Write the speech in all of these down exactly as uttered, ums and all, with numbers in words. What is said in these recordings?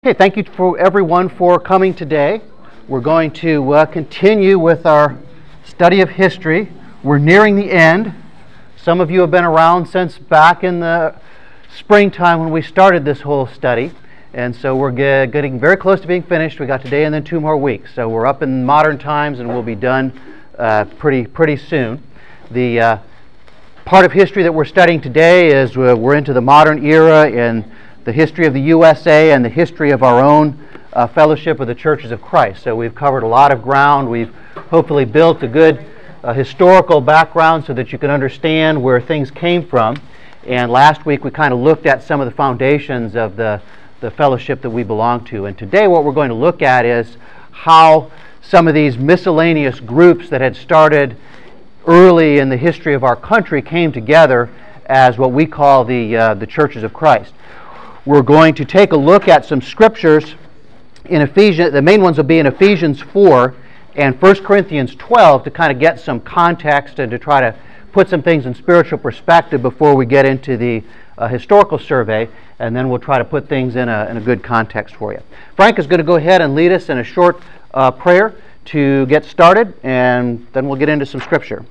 Okay, thank you for everyone for coming today. We're going to uh, continue with our study of history. We're nearing the end. Some of you have been around since back in the springtime when we started this whole study, and so we're ge- getting very close to being finished. We got today and then two more weeks, so we're up in modern times and we'll be done uh, pretty pretty soon. The uh, part of history that we're studying today is uh, we're into the modern era and the history of the U S A and the history of our own uh, fellowship of the Churches of Christ. So we've covered a lot of ground. We've hopefully built a good uh, historical background so that you can understand where things came from. And last week we kind of looked at some of the foundations of the, the fellowship that we belong to. And today what we're going to look at is how some of these miscellaneous groups that had started early in the history of our country came together as what we call the, uh, the Churches of Christ. We're going to take a look at some scriptures in Ephesians. The main ones will be in Ephesians four and First Corinthians twelve to kind of get some context and to try to put some things in spiritual perspective before we get into the uh, historical survey, and then we'll try to put things in a, in a good context for you. Frank is going to go ahead and lead us in a short uh, prayer to get started, and then we'll get into some scripture.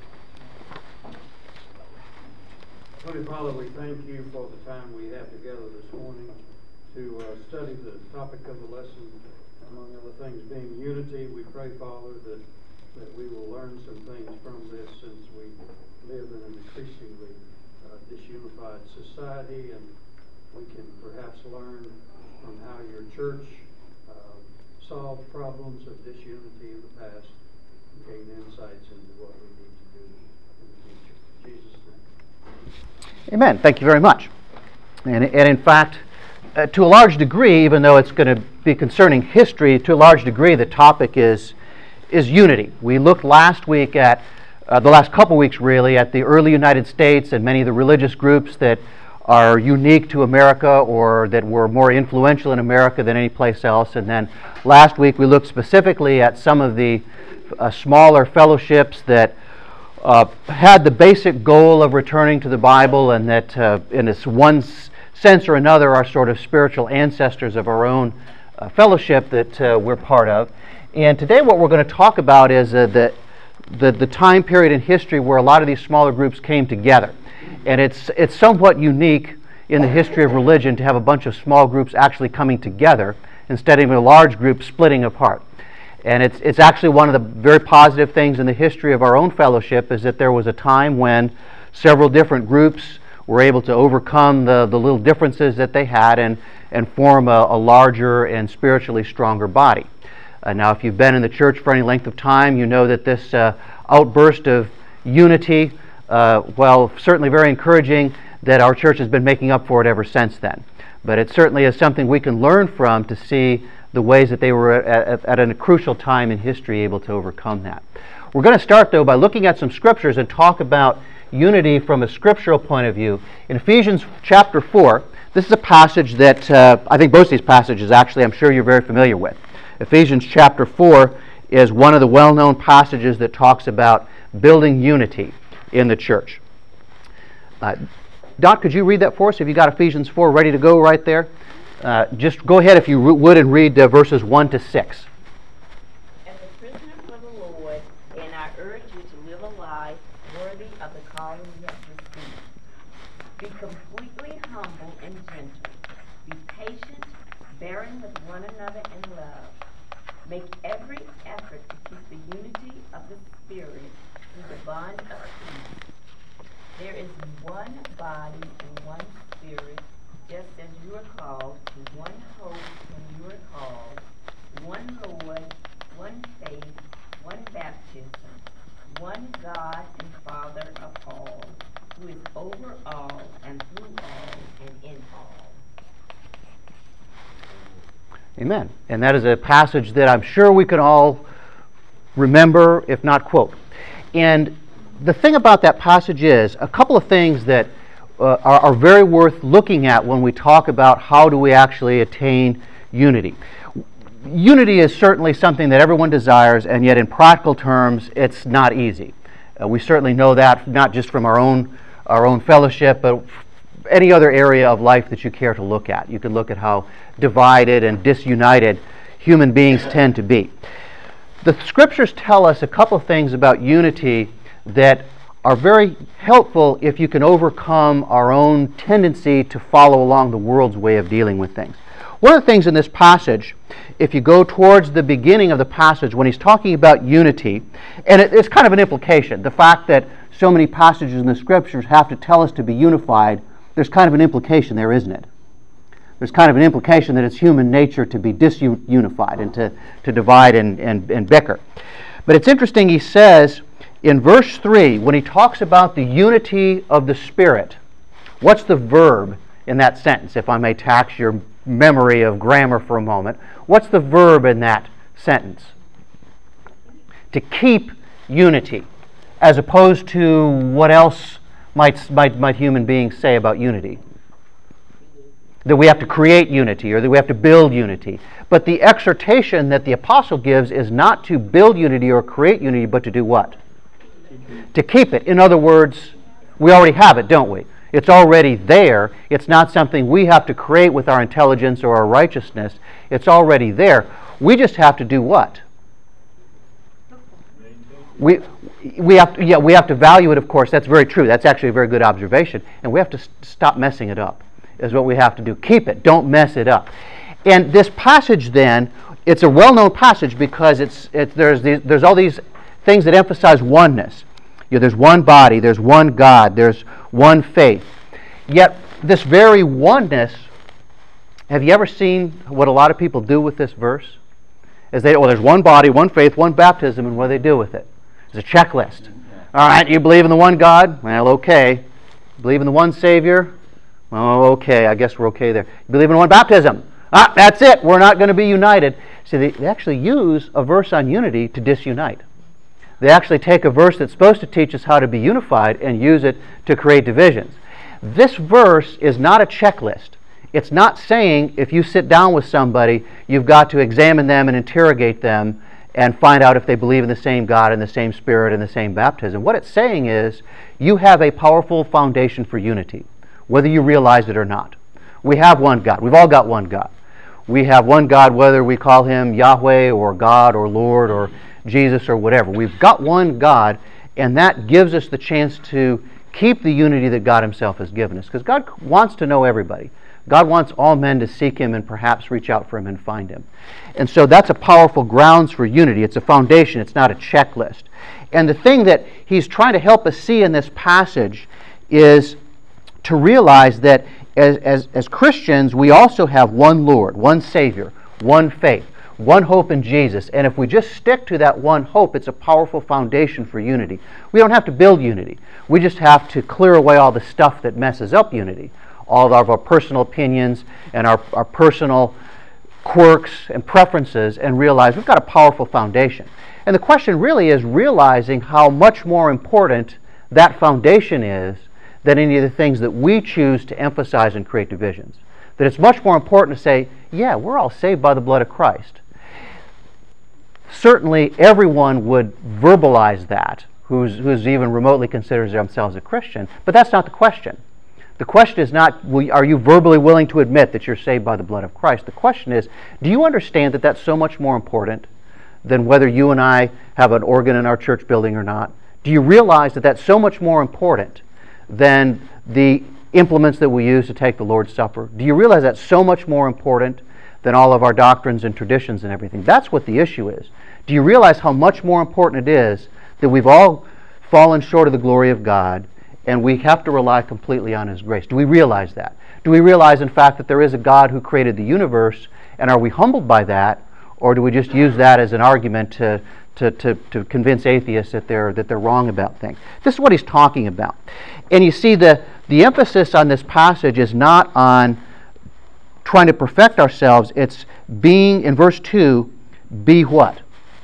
Holy Father, we thank you for the time we have together this morning to uh, study the topic of the lesson, among other things being unity. We pray, Father, that, that we will learn some things from this, since we live in an increasingly uh, disunified society, and we can perhaps learn from how your church uh, solved problems of disunity in the past and gain insights into what we need to do in the future. In Jesus' name. Amen. Thank you very much. And, and in fact, uh, to a large degree, even though it's going to be concerning history, to a large degree the topic is is unity. We looked last week at, uh, the last couple weeks really, at the early United States and many of the religious groups that are unique to America or that were more influential in America than any place else. And then last week we looked specifically at some of the uh, smaller fellowships that Uh, had the basic goal of returning to the Bible, and that uh, in this one s- sense or another are sort of spiritual ancestors of our own uh, fellowship that uh, we're part of. And today what we're going to talk about is uh, the, the, the time period in history where a lot of these smaller groups came together. And it's, it's somewhat unique in the history of religion to have a bunch of small groups actually coming together instead of a large group splitting apart. And it's it's actually one of the very positive things in the history of our own fellowship is that there was a time when several different groups were able to overcome the, the little differences that they had and, and form a, a larger and spiritually stronger body. Uh, now, if you've been in the church for any length of time, you know that this uh, outburst of unity, uh, well, certainly very encouraging, that our church has been making up for it ever since then. But it certainly is something we can learn from to see the ways that they were at, at, at a crucial time in history able to overcome that. We're going to start, though, by looking at some scriptures and talk about unity from a scriptural point of view. In Ephesians chapter four, this is a passage that uh, I think both of these passages, actually, I'm sure you're very familiar with. Ephesians chapter four is one of the well-known passages that talks about building unity in the church. Uh, Doc, could you read that for us? Have you got Ephesians four ready to go right there? Uh, just go ahead, if you would, and read uh, verses one to six. As a prisoner for the Lord, and I urge you to live a life worthy of the calling you have received. Be completely humble and gentle. Be patient, bearing with one another in love. Make every effort to keep the unity of the Spirit through the bond of peace. There is one body and one Spirit, just as you are called to one hope when you are called, one Lord, one faith, one baptism, one God and Father of all, who is over all and through all and in all. Amen. And that is a passage that I'm sure we can all remember, if not quote. And the thing about that passage is a couple of things that Uh, are, are very worth looking at when we talk about how do we actually attain unity. Unity is certainly something that everyone desires, and yet in practical terms it's not easy. Uh, we certainly know that not just from our own our own fellowship, but any other area of life that you care to look at. You can look at how divided and disunited human beings tend to be. The Scriptures tell us a couple of things about unity that are very helpful if you can overcome our own tendency to follow along the world's way of dealing with things. One of the things in this passage, if you go towards the beginning of the passage when he's talking about unity, and it, it's kind of an implication, the fact that so many passages in the Scriptures have to tell us to be unified, there's kind of an implication there, isn't it? There's kind of an implication that it's human nature to be disunified and to, to divide and, and, and bicker. But it's interesting, he says in verse three, when he talks about the unity of the Spirit, what's the verb in that sentence, if I may tax your memory of grammar for a moment? What's the verb in that sentence? To keep unity, as opposed to what else might, might, might human beings say about unity? That we have to create unity or that we have to build unity. But the exhortation that the apostle gives is not to build unity or create unity, but to do what? To keep it. In other words, we already have it, don't we? It's already there. It's not something we have to create with our intelligence or our righteousness. It's already there. We just have to do what? We, we, have to, yeah, we have to value it, of course. That's very true. That's actually a very good observation. And we have to st- stop messing it up, is what we have to do. Keep it. Don't mess it up. And this passage then, it's a well-known passage because it's, it's there's, these, there's all these things that emphasize oneness. You know, there's one body, there's one God, there's one faith. Yet this very oneness, have you ever seen what a lot of people do with this verse? Is they, well, there's one body, one faith, one baptism, and what do they do with it? It's a checklist. All right, you believe in the one God? Well, okay. You believe in the one Savior? Oh, okay, I guess we're okay there. You believe in one baptism? Ah, that's it. We're not going to be united. See, they, they actually use a verse on unity to disunite. They actually take a verse that's supposed to teach us how to be unified and use it to create divisions. This verse is not a checklist. It's not saying if you sit down with somebody, you've got to examine them and interrogate them and find out if they believe in the same God and the same Spirit and the same baptism. What it's saying is you have a powerful foundation for unity, whether you realize it or not. We have one God. We've all got one God. We have one God, whether we call Him Yahweh or God or Lord or Jesus or whatever. We've got one God, and that gives us the chance to keep the unity that God Himself has given us. Because God wants to know everybody. God wants all men to seek Him and perhaps reach out for Him and find Him. And so that's a powerful grounds for unity. It's a foundation. It's not a checklist. And the thing that he's trying to help us see in this passage is to realize that as, as, as Christians, we also have one Lord, one Savior, one faith, one hope in Jesus. And if we just stick to that one hope, it's a powerful foundation for unity. We don't have to build unity. We just have to clear away all the stuff that messes up unity. All of our personal opinions and our, our personal quirks and preferences, and realize we've got a powerful foundation. And the question really is realizing how much more important that foundation is than any of the things that we choose to emphasize and create divisions. That it's much more important to say, yeah, we're all saved by the blood of Christ. Certainly everyone would verbalize that, who's, who's even remotely considers themselves a Christian, but that's not the question. The question is not, are you verbally willing to admit that you're saved by the blood of Christ? The question is, do you understand that that's so much more important than whether you and I have an organ in our church building or not? Do you realize that that's so much more important than the implements that we use to take the Lord's Supper? Do you realize that's so much more important than all of our doctrines and traditions and everything? That's what the issue is. Do you realize how much more important it is that we've all fallen short of the glory of God and we have to rely completely on His grace? Do we realize that? Do we realize, in fact, that there is a God who created the universe, and are we humbled by that, or do we just use that as an argument to, to, to, to convince atheists that they're, that they're wrong about things? This is what he's talking about. And you see, the, the emphasis on this passage is not on trying to perfect ourselves. It's being, in verse two, be what?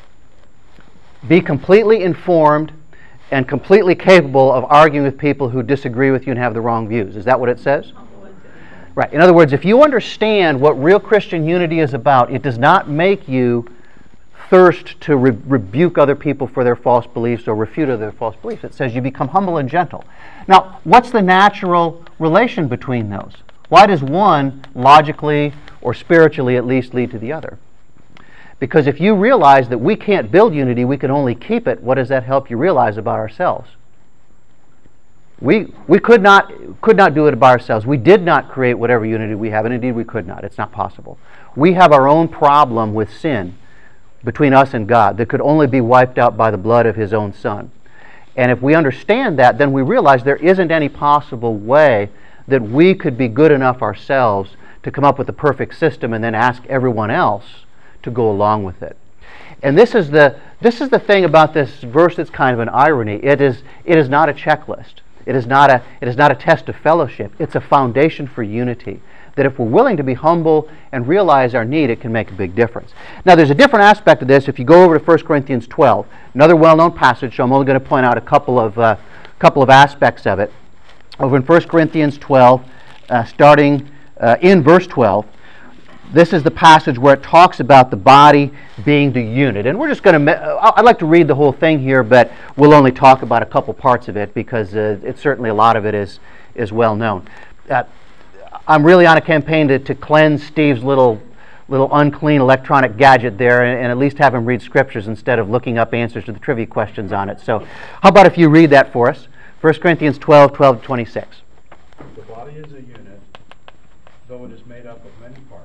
Be completely informed and completely capable of arguing with people who disagree with you and have the wrong views. Is that what it says? Right. In other words, if you understand what real Christian unity is about, it does not make you thirst to re- rebuke other people for their false beliefs or refute their false beliefs. It says you become humble and gentle. Now, what's the natural relation between those? Why does one logically or spiritually at least lead to the other? Because if you realize that we can't build unity, we can only keep it, what does that help you realize about ourselves? We, we could not, could not do it by ourselves. We did not create whatever unity we have, and indeed we could not. It's not possible. We have our own problem with sin between us and God that could only be wiped out by the blood of His own Son. And if we understand that, then we realize there isn't any possible way that we could be good enough ourselves to come up with a perfect system and then ask everyone else to go along with it. And this is the this is the thing about this verse that's kind of an irony. It is it is not a checklist. It is not a it is not a test of fellowship. It's a foundation for unity. That if we're willing to be humble and realize our need, it can make a big difference. Now, there's a different aspect of this. If you go over to First Corinthians twelve, another well-known passage, so I'm only going to point out a couple of uh, couple of aspects of it. Over in First Corinthians twelve, uh, starting uh, in verse twelve, this is the passage where it talks about the body being the unit. And we're just going to, I'd like to read the whole thing here, but we'll only talk about a couple parts of it because uh, it's certainly a lot of it is, is well known. Uh, I'm really on a campaign to, to cleanse Steve's little little unclean electronic gadget there and, and at least have him read scriptures instead of looking up answers to the trivia questions on it. So how about if you read that for us? First Corinthians twelve, twelve to twenty-six. The body is a unit, though it is made up of many parts.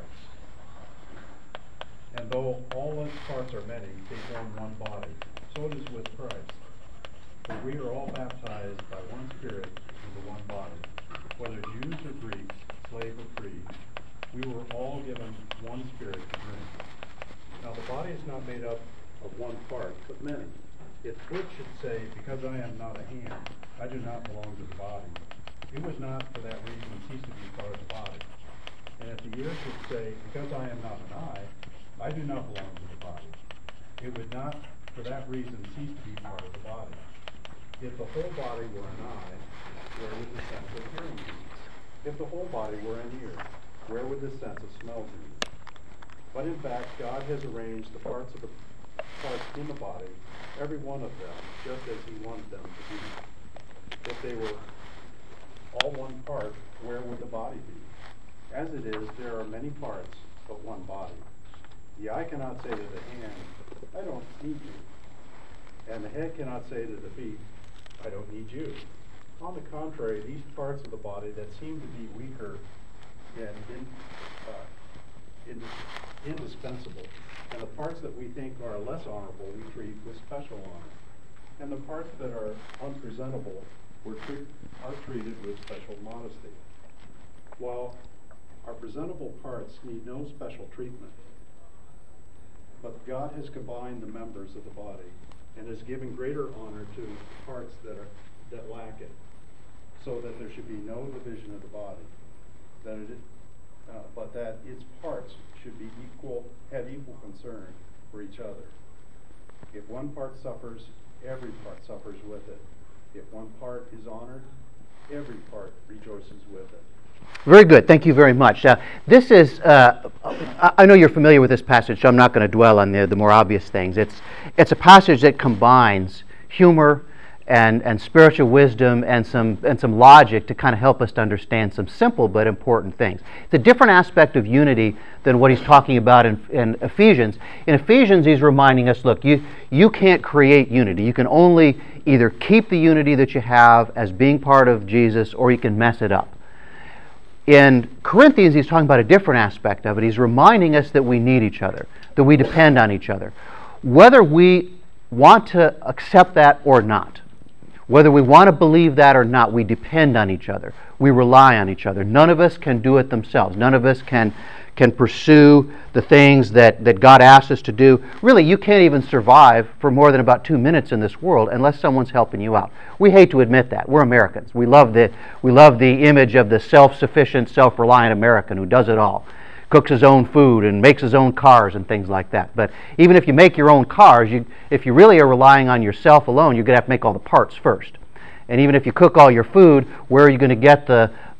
And though all its parts are many, they form one body. So it is with Christ. For we are all baptized by one Spirit into one body. Whether Jews or Greeks, slave or free, we were all given one Spirit to drink. Now the body is not made up of one part, but many. If foot should say, because I am not a hand, I do not belong to the body, it would not for that reason cease to be part of the body. And if the ear should say, because I am not an eye, I do not belong to the body, it would not for that reason cease to be part of the body. If the whole body were an eye, where would the sense of hearing be? If the whole body were an ear, where would the sense of smell be? But in fact, God has arranged the parts of the parts in the body, every one of them, just as He wanted them to be. If they were all one part, where would the body be? As it is, there are many parts, but one body. The eye cannot say to the hand, I don't need you. And the head cannot say to the feet, I don't need you. On the contrary, these parts of the body that seem to be weaker and in, uh, in, indispensable, and the parts that we think are less honorable, we treat with special honor. And the parts that are unpresentable were treat, are treated with special modesty. While our presentable parts need no special treatment, but God has combined the members of the body and has given greater honor to parts that are that lack it, so that there should be no division of the body, that it, uh, but that its parts should be equal, have equal concern for each other. If one part suffers, every part suffers with it. If one part is honored, every part rejoices with it. Very good. Thank you very much. Uh, this is, uh, I know you're familiar with this passage, so I'm not going to dwell on the, the more obvious things. It's, it's a passage that combines humor and, and spiritual wisdom and some, and some logic to kind of help us to understand some simple but important things. It's a different aspect of unity than what he's talking about in, in Ephesians. In Ephesians, he's reminding us, look, you, you can't create unity. You can only either keep the unity that you have as being part of Jesus, or you can mess it up. In Corinthians, he's talking about a different aspect of it. He's reminding us that we need each other, that we depend on each other. Whether we want to accept that or not, whether we want to believe that or not, we depend on each other. We rely on each other. None of us can do it themselves. None of us can, can pursue the things that, that God asks us to do. Really, you can't even survive for more than about two minutes in this world unless someone's helping you out. We hate to admit that. We're Americans. We love the, we love the image of the self-sufficient, self-reliant American who does it all. Cooks his own food and makes his own cars and things like that. But even if you make your own cars, you, if you really are relying on yourself alone, you're going to have to make all the parts first. And even if you cook all your food, where are you going to get the,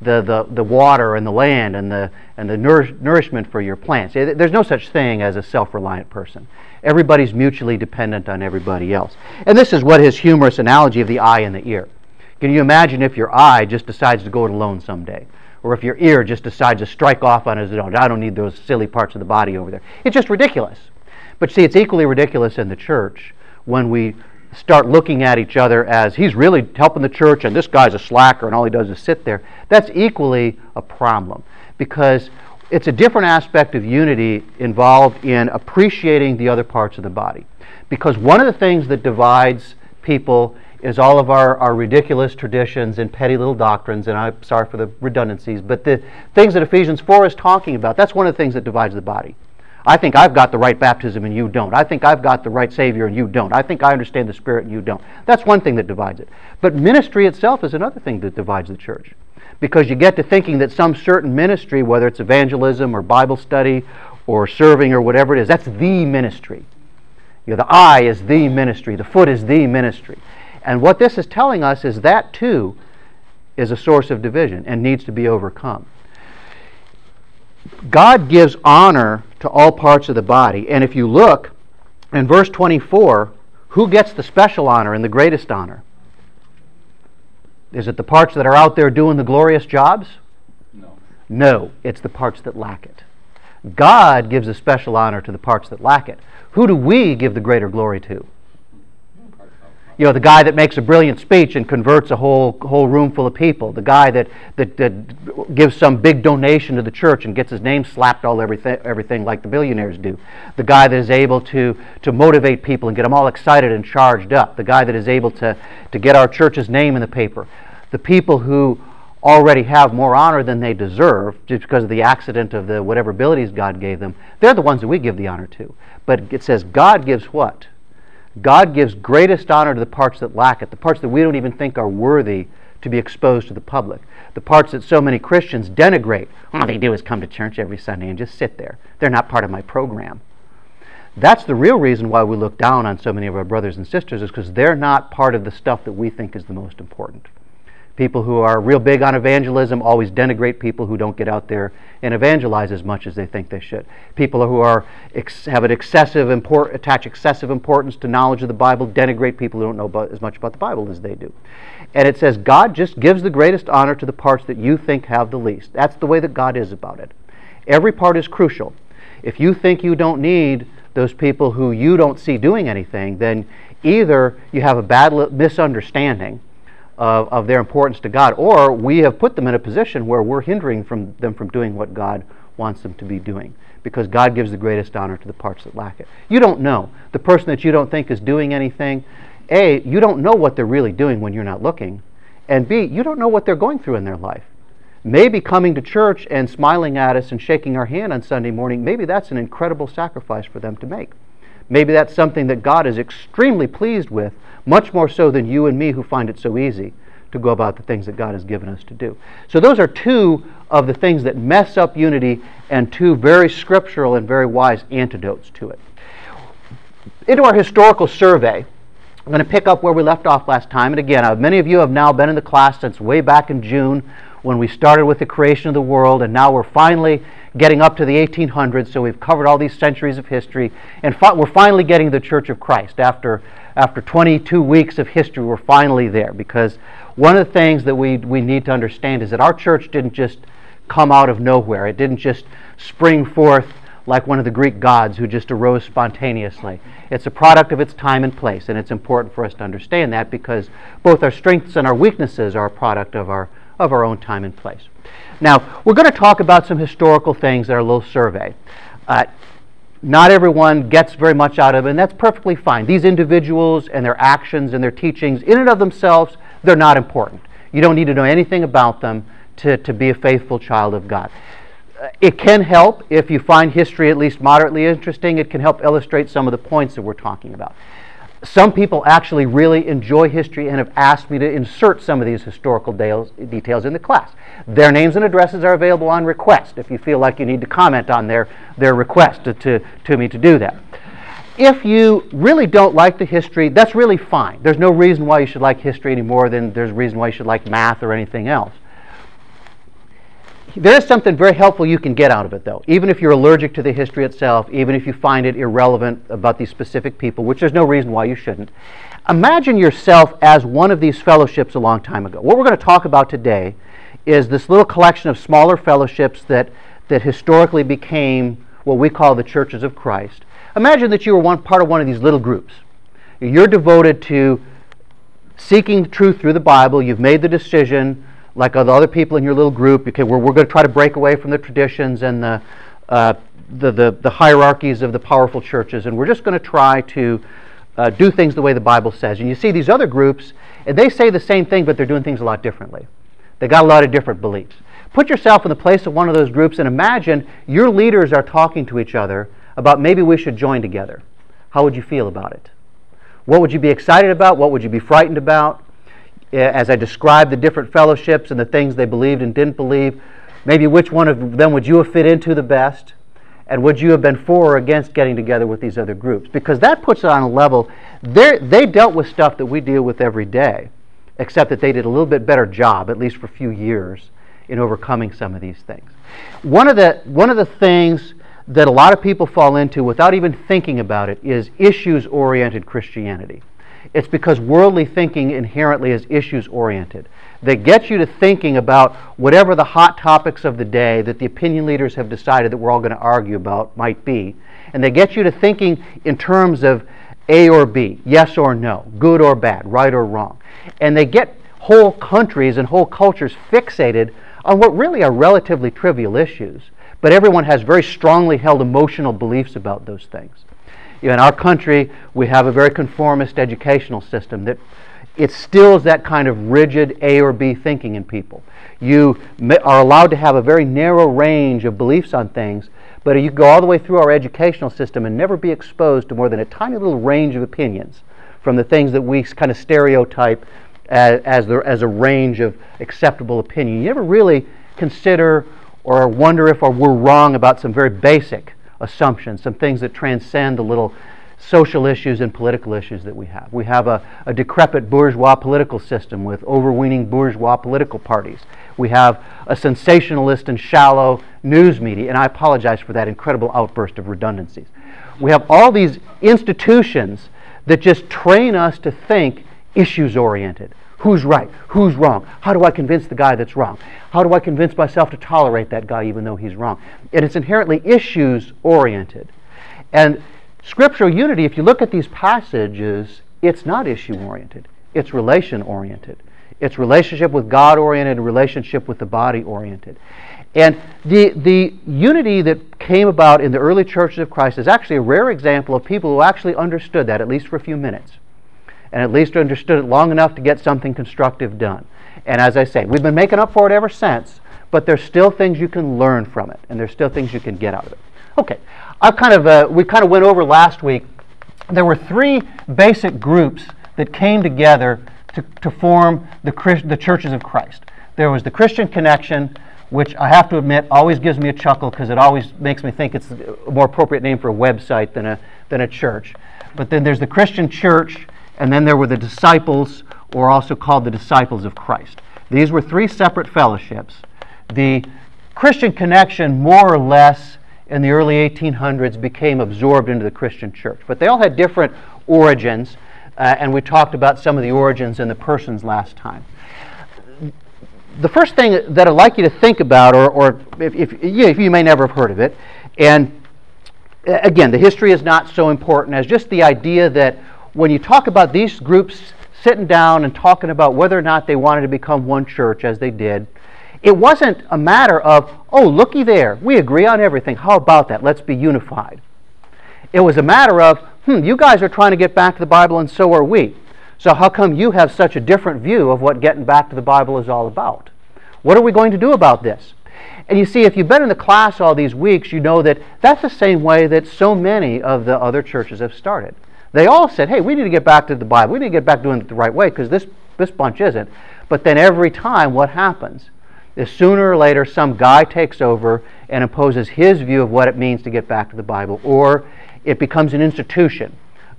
the, the, the water and the land and the, and the nourish, nourishment for your plants. There's no such thing as a self-reliant person. Everybody's mutually dependent on everybody else. And this is what his humorous analogy of the eye and the ear. Can you imagine if your eye just decides to go it alone someday? Or if your ear just decides to strike off on its own? I don't need those silly parts of the body over there. It's just ridiculous. But see, it's equally ridiculous in the church when we start looking at each other as he's really helping the church and this guy's a slacker and all he does is sit there. That's equally a problem, because it's a different aspect of unity involved in appreciating the other parts of the body. Because one of the things that divides people is all of our, our ridiculous traditions and petty little doctrines, and I'm sorry for the redundancies, but the things that Ephesians four is talking about, that's one of the things that divides the body. I think I've got the right baptism and you don't. I think I've got the right Savior and you don't. I think I understand the Spirit and you don't. That's one thing that divides it. But ministry itself is another thing that divides the church. Because you get to thinking that some certain ministry, whether it's evangelism or Bible study or serving or whatever it is, that's the ministry. You know, the eye is the ministry. The foot is the ministry. And what this is telling us is that too is a source of division and needs to be overcome. God gives honor to all parts of the body. And if you look in verse twenty-four, who gets the special honor and the greatest honor? Is it the parts that are out there doing the glorious jobs? No. No, it's the parts that lack it. God gives a special honor to the parts that lack it. Who do we give the greater glory to? You know, the guy that makes a brilliant speech and converts a whole whole room full of people. The guy that, that, that gives some big donation to the church and gets his name slapped all everything, everything like the billionaires do. The guy that is able to, to motivate people and get them all excited and charged up. The guy that is able to, to get our church's name in the paper. The people who already have more honor than they deserve just because of the accident of the whatever abilities God gave them. They're the ones that we give the honor to. But it says God gives what? God gives greatest honor to the parts that lack it, the parts that we don't even think are worthy to be exposed to the public, the parts that so many Christians denigrate. All they do is come to church every Sunday and just sit there. They're not part of my program. That's the real reason why we look down on so many of our brothers and sisters, is because they're not part of the stuff that we think is the most important. People who are real big on evangelism always denigrate people who don't get out there and evangelize as much as they think they should. People who are ex- have an excessive import, attach excessive importance to knowledge of the Bible denigrate people who don't know about, as much about the Bible as they do. And it says God just gives the greatest honor to the parts that you think have the least. That's the way that God is about it. Every part is crucial. If you think you don't need those people who you don't see doing anything, then either you have a bad misunderstanding Of, of their importance to God, or we have put them in a position where we're hindering from them from doing what God wants them to be doing, because God gives the greatest honor to the parts that lack it. You don't know. The person that you don't think is doing anything, A, you don't know what they're really doing when you're not looking, and B, you don't know what they're going through in their life. Maybe coming to church and smiling at us and shaking our hand on Sunday morning, maybe that's an incredible sacrifice for them to make. Maybe that's something that God is extremely pleased with, much more so than you and me who find it so easy to go about the things that God has given us to do. So those are two of the things that mess up unity, and two very scriptural and very wise antidotes to it. Into our historical survey, I'm going to pick up where we left off last time. And again, uh, many of you have now been in the class since way back in June when we started with the creation of the world, and now we're finally getting up to the eighteen hundreds, so we've covered all these centuries of history, and fi- we're finally getting the Church of Christ. After after twenty-two weeks of history, we're finally there, because one of the things that we, we need to understand is that our church didn't just come out of nowhere. It didn't just spring forth like one of the Greek gods who just arose spontaneously. It's a product of its time and place, and it's important for us to understand that, because both our strengths and our weaknesses are a product of our of our own time and place. Now, we're going to talk about some historical things in our little survey. Uh, not everyone gets very much out of it, and that's perfectly fine. These individuals and their actions and their teachings, in and of themselves, they're not important. You don't need to know anything about them to, to be a faithful child of God. Uh, it can help, if you find history at least moderately interesting, it can help illustrate some of the points that we're talking about. Some people actually really enjoy history and have asked me to insert some of these historical details in the class. Their names and addresses are available on request if you feel like you need to comment on their, their request to, to, to me to do that. If you really don't like the history, that's really fine. There's no reason why you should like history any more than there's a reason why you should like math or anything else. There is something very helpful you can get out of it, though, even if you're allergic to the history itself, even if you find it irrelevant about these specific people, which there's no reason why you shouldn't. Imagine yourself as one of these fellowships a long time ago. What we're going to talk about today is this little collection of smaller fellowships that, that historically became what we call the Churches of Christ. Imagine that you were one part of one of these little groups. You're devoted to seeking the truth through the Bible. You've made the decision, like the other people in your little group, okay, we're, we're going to try to break away from the traditions and the, uh, the, the, the hierarchies of the powerful churches, and we're just going to try to uh, do things the way the Bible says. And you see these other groups, and they say the same thing, but they're doing things a lot differently. They got a lot of different beliefs. Put yourself in the place of one of those groups and imagine your leaders are talking to each other about maybe we should join together. How would you feel about it? What would you be excited about? What would you be frightened about? As I described the different fellowships and the things they believed and didn't believe, maybe which one of them would you have fit into the best? And would you have been for or against getting together with these other groups? Because that puts it on a level, they dealt with stuff that we deal with every day, except that they did a little bit better job, at least for a few years, in overcoming some of these things. One of the, one of the things that a lot of people fall into without even thinking about it is issues-oriented Christianity. It's because worldly thinking inherently is issues-oriented. They get you to thinking about whatever the hot topics of the day that the opinion leaders have decided that we're all going to argue about might be. And they get you to thinking in terms of A or B, yes or no, good or bad, right or wrong. And they get whole countries and whole cultures fixated on what really are relatively trivial issues. But everyone has very strongly held emotional beliefs about those things. You know, in our country, we have a very conformist educational system that it instills that kind of rigid A or B thinking in people. You are allowed to have a very narrow range of beliefs on things, but you go all the way through our educational system and never be exposed to more than a tiny little range of opinions from the things that we kind of stereotype as, as, the, as a range of acceptable opinion. You never really consider or wonder if or we're wrong about some very basic assumptions, some things that transcend the little social issues and political issues that we have. We have a, a decrepit bourgeois political system with overweening bourgeois political parties. We have a sensationalist and shallow news media, and I apologize for that incredible outburst of redundancies. We have all these institutions that just train us to think issues-oriented. Who's right? Who's wrong? How do I convince the guy that's wrong? How do I convince myself to tolerate that guy even though he's wrong? And it's inherently issues-oriented. And scriptural unity, if you look at these passages, it's not issue-oriented. It's relation-oriented. It's relationship with God-oriented and relationship with the body-oriented. And the, the unity that came about in the early churches of Christ is actually a rare example of people who actually understood that, at least for a few minutes. And at least understood it long enough to get something constructive done. And as I say, we've been making up for it ever since, but there's still things you can learn from it, and there's still things you can get out of it. Okay, I've kind of, uh, we kind of went over last week, there were three basic groups that came together to, to form the, Christ, the Churches of Christ. There was the Christian Connection, which I have to admit always gives me a chuckle because it always makes me think it's a more appropriate name for a website than a, than a church. But then there's the Christian Church, and then there were the disciples, or also called the disciples of Christ. These were three separate fellowships. The Christian Connection, more or less, in the early eighteen hundreds, became absorbed into the Christian church. But they all had different origins, uh, and we talked about some of the origins and the persons last time. The first thing that I'd like you to think about, or, or if, if, you, if you may never have heard of it, and again, the history is not so important as just the idea that when you talk about these groups sitting down and talking about whether or not they wanted to become one church, as they did, it wasn't a matter of, oh, looky there, we agree on everything, how about that, let's be unified. It was a matter of, hmm, you guys are trying to get back to the Bible and so are we. So how come you have such a different view of what getting back to the Bible is all about? What are we going to do about this? And you see, if you've been in the class all these weeks, you know that that's the same way that so many of the other churches have started. They all said, hey, we need to get back to the Bible. We need to get back to doing it the right way because this, this bunch isn't. But then every time, what happens? Is sooner or later, some guy takes over and imposes his view of what it means to get back to the Bible, or it becomes an institution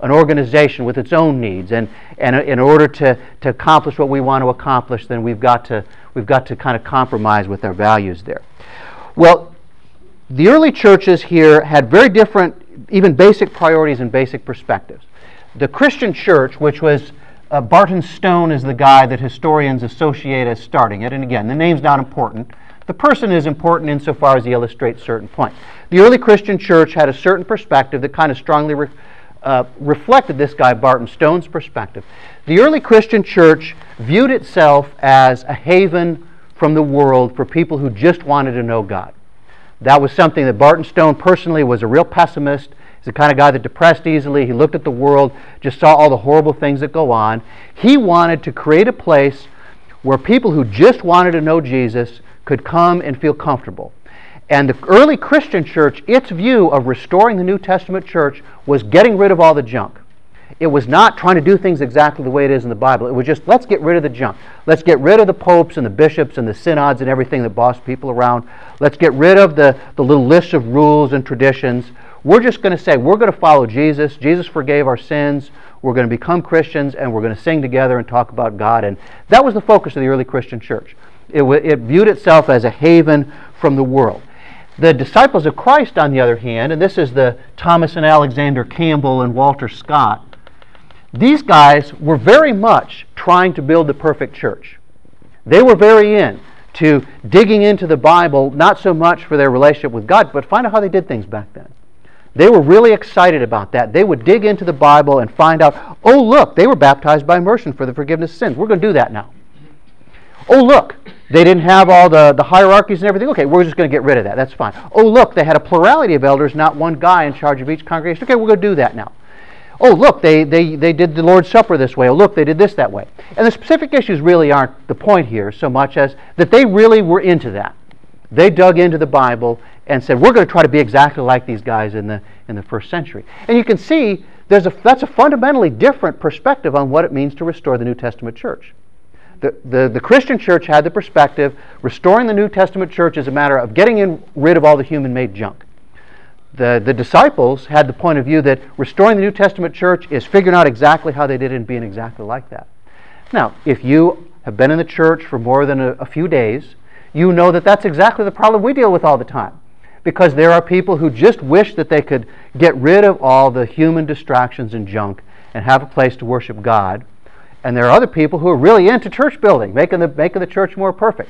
an organization with its own needs, and, and in order to, to accomplish what we want to accomplish, then we've got to we've got to kind of compromise with our values there. Well, the early churches here had very different, even basic priorities and basic perspectives. The Christian church, which was uh, Barton Stone is the guy that historians associate as starting it, and again, the name's not important. The person is important insofar as he illustrates certain points. The early Christian church had a certain perspective that kind of strongly re- uh, reflected this guy Barton Stone's perspective. The early Christian church viewed itself as a haven from the world for people who just wanted to know God. That was something that Barton Stone personally was a real pessimist. He's the kind of guy that depressed easily. He looked at the world, just saw all the horrible things that go on. He wanted to create a place where people who just wanted to know Jesus could come and feel comfortable. And the early Christian church, its view of restoring the New Testament church was getting rid of all the junk. It was not trying to do things exactly the way it is in the Bible. It was just, let's get rid of the junk. Let's get rid of the popes and the bishops and the synods and everything that boss people around. Let's get rid of the, the little lists of rules and traditions. We're just going to say, we're going to follow Jesus. Jesus forgave our sins. We're going to become Christians, and we're going to sing together and talk about God. And that was the focus of the early Christian church. It, w- it viewed itself as a haven from the world. The disciples of Christ, on the other hand, and this is the Thomas and Alexander Campbell and Walter Scott, these guys were very much trying to build the perfect church. They were very in to digging into the Bible, not so much for their relationship with God, but find out how they did things back then. They were really excited about that. They would dig into the Bible and find out, oh look, they were baptized by immersion for the forgiveness of sins. We're going to do that now. Oh look, they didn't have all the, the hierarchies and everything. Okay, we're just going to get rid of that. That's fine. Oh look, they had a plurality of elders, not one guy in charge of each congregation. Okay, we're going to do that now. Oh look, they, they, they did the Lord's Supper this way. Oh look, they did this that way. And the specific issues really aren't the point here so much as that they really were into that. They dug into the Bible and said, we're going to try to be exactly like these guys in the in the first century. And you can see there's a that's a fundamentally different perspective on what it means to restore the New Testament church. The, the, the Christian church had the perspective, restoring the New Testament church is a matter of getting in, rid of all the human-made junk. The, the disciples had the point of view that restoring the New Testament church is figuring out exactly how they did it and being exactly like that. Now, if you have been in the church for more than a, a few days, you know that that's exactly the problem we deal with all the time. Because there are people who just wish that they could get rid of all the human distractions and junk and have a place to worship God. And there are other people who are really into church building, making the making the church more perfect.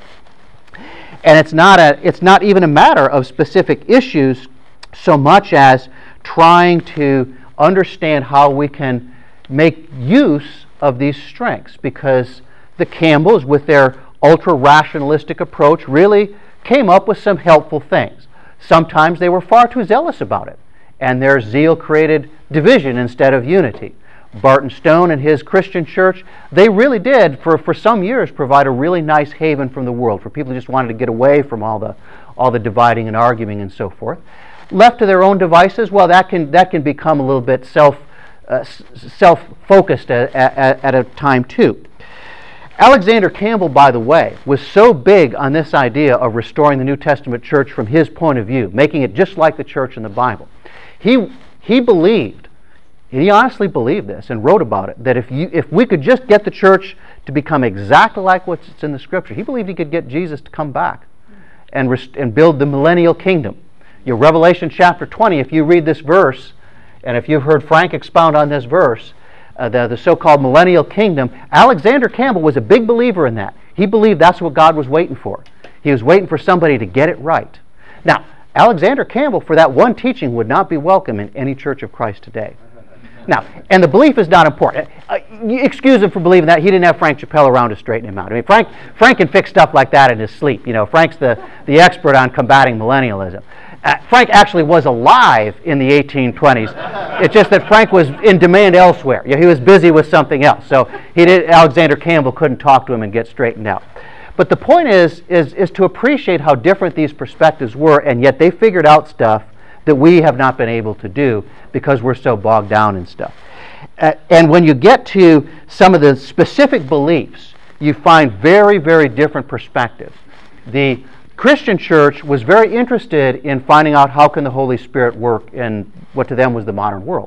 And it's not a it's not even a matter of specific issues so much as trying to understand how we can make use of these strengths, because the Campbells, with their ultra-rationalistic approach, really came up with some helpful things. Sometimes they were far too zealous about it, and their zeal created division instead of unity. Barton Stone and his Christian church, they really did, for, for some years, provide a really nice haven from the world for people who just wanted to get away from all the all the dividing and arguing and so forth. Left to their own devices, well, that can that can become a little bit self uh, self-focused at, at, at a time too. Alexander Campbell, by the way, was so big on this idea of restoring the New Testament church from his point of view, making it just like the church in the Bible. He he believed. He honestly believed this and wrote about it, that if you if we could just get the church to become exactly like what's in the Scripture, he believed he could get Jesus to come back and rest, and build the millennial kingdom. Your Revelation chapter twenty, if you read this verse, and if you've heard Frank expound on this verse, uh, the, the so-called millennial kingdom, Alexander Campbell was a big believer in that. He believed that's what God was waiting for. He was waiting for somebody to get it right. Now, Alexander Campbell, for that one teaching, would not be welcome in any Church of Christ today. Now, and the belief is not important. Uh, you excuse him for believing that. He didn't have Frank Chappelle around to straighten him out. I mean, Frank Frank can fix stuff like that in his sleep. You know, Frank's the, the expert on combating millennialism. Uh, Frank actually was alive in the eighteen twenties. It's just that Frank was in demand elsewhere. You know, he was busy with something else. So he did, Alexander Campbell couldn't talk to him and get straightened out. But the point is, is, is to appreciate how different these perspectives were, and yet they figured out stuff that we have not been able to do because we're so bogged down in stuff. Uh, and when you get to some of the specific beliefs, you find very, very different perspectives. The Christian church was very interested in finding out how can the Holy Spirit work in what to them was the modern world.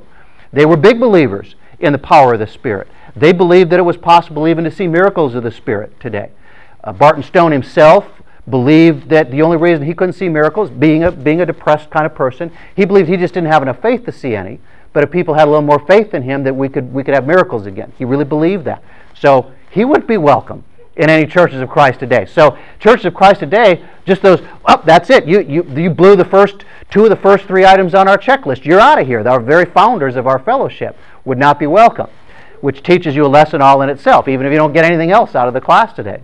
They were big believers in the power of the Spirit. They believed that it was possible even to see miracles of the Spirit today. Uh, Barton Stone himself believed that the only reason he couldn't see miracles, being a, being a depressed kind of person, he believed he just didn't have enough faith to see any. But if people had a little more faith in him, that we could we could have miracles again. He really believed that. So he would be welcome in any churches of Christ today. So churches of Christ today, just those, oh, that's it. You you you blew the first two of the first three items on our checklist. You're out of here. Our very founders of our fellowship would not be welcome, which teaches you a lesson all in itself, even if you don't get anything else out of the class today.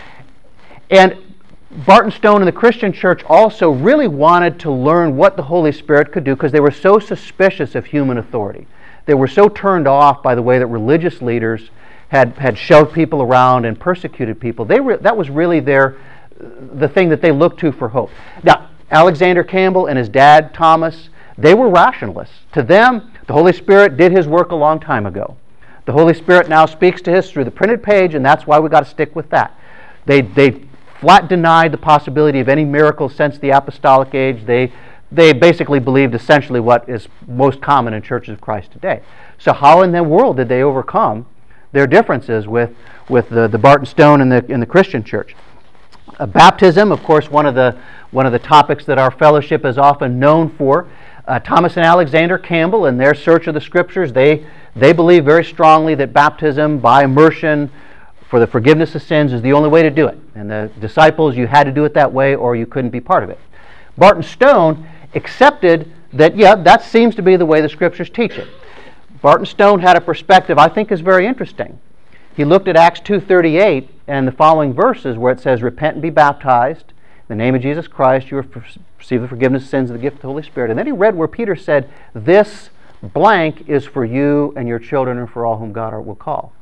And Barton Stone and the Christian church also really wanted to learn what the Holy Spirit could do because they were so suspicious of human authority. They were so turned off by the way that religious leaders had, had shoved people around and persecuted people. They re- that was really their the thing that they looked to for hope. Now, Alexander Campbell and his dad, Thomas, they were rationalists. To them, the Holy Spirit did his work a long time ago. The Holy Spirit now speaks to us through the printed page, and that's why we've got to stick with that. They they flat denied the possibility of any miracles since the apostolic age. They they basically believed essentially what is most common in churches of Christ today. So how in the world did they overcome their differences with, with the, the Barton Stone and the, in the Christian church? Uh, baptism, of course, one of the one of the topics that our fellowship is often known for. Uh, Thomas and Alexander Campbell, in their search of the Scriptures, they they believe very strongly that baptism by immersion for the forgiveness of sins is the only way to do it. And the disciples, you had to do it that way or you couldn't be part of it. Barton Stone accepted that, yeah, that seems to be the way the Scriptures teach it. Barton Stone had a perspective I think is very interesting. He looked at Acts two thirty-eight and the following verses where it says, repent and be baptized. In the name of Jesus Christ, you will receive the forgiveness of sins and the gift of the Holy Spirit. And then he read where Peter said, this blank is for you and your children and for all whom God will call.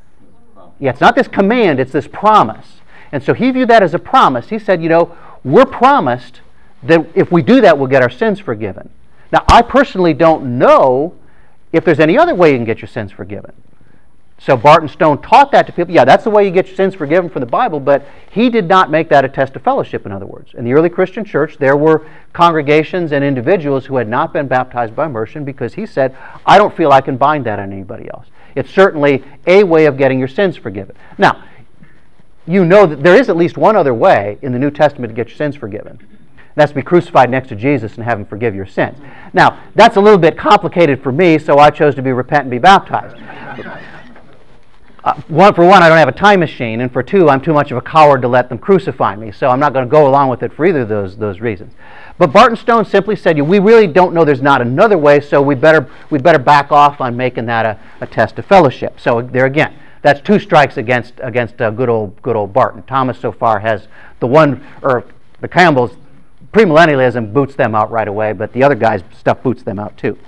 Yeah, it's not this command, it's this promise. And so he viewed that as a promise. He said, you know, we're promised that if we do that, we'll get our sins forgiven. Now, I personally don't know if there's any other way you can get your sins forgiven. So Barton Stone taught that to people. Yeah, that's the way you get your sins forgiven from the Bible, but he did not make that a test of fellowship, in other words. In the early Christian church, there were congregations and individuals who had not been baptized by immersion because he said, I don't feel I can bind that on anybody else. It's certainly a way of getting your sins forgiven. Now, you know that there is at least one other way in the New Testament to get your sins forgiven. That's to be crucified next to Jesus and have Him forgive your sins. Now, that's a little bit complicated for me, so I chose to be repent and be baptized. Uh, one, for one, I don't have a time machine, and for two, I'm too much of a coward to let them crucify me, so I'm not going to go along with it for either of those, those reasons. But Barton Stone simply said, we really don't know there's not another way, so we better we better back off on making that a, a test of fellowship. So there again, that's two strikes against against uh, good old good old Barton. Thomas so far has the one, or the Campbells, premillennialism boots them out right away, but the other guys' stuff boots them out too.